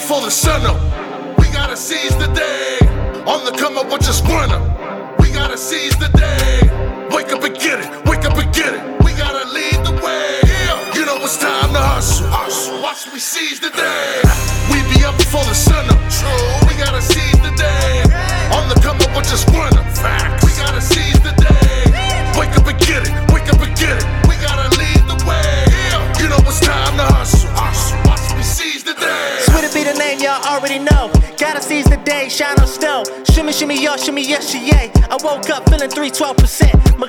before the sun up. We gotta seize the day. On the come up, watch us run up. We gotta seize the day. Wake up and get it, wake up and get it. We gotta lead the way. Yeah. You know it's time to hustle. Watch me seize the day. We be up before the sun up. True. We gotta seize the day. On the come up, watch us run up. Facts. We gotta seize the day. Wake up and get it, wake up and get it. We gotta lead the way. Yeah. You know it's time to hustle. Watch me seize the day. Sweet to be the name y'all already know. Gotta seize the day, shine on snow. Shimmy, shimmy, y'all, shimmy, yes, she, yay. I woke up feeling 312%. My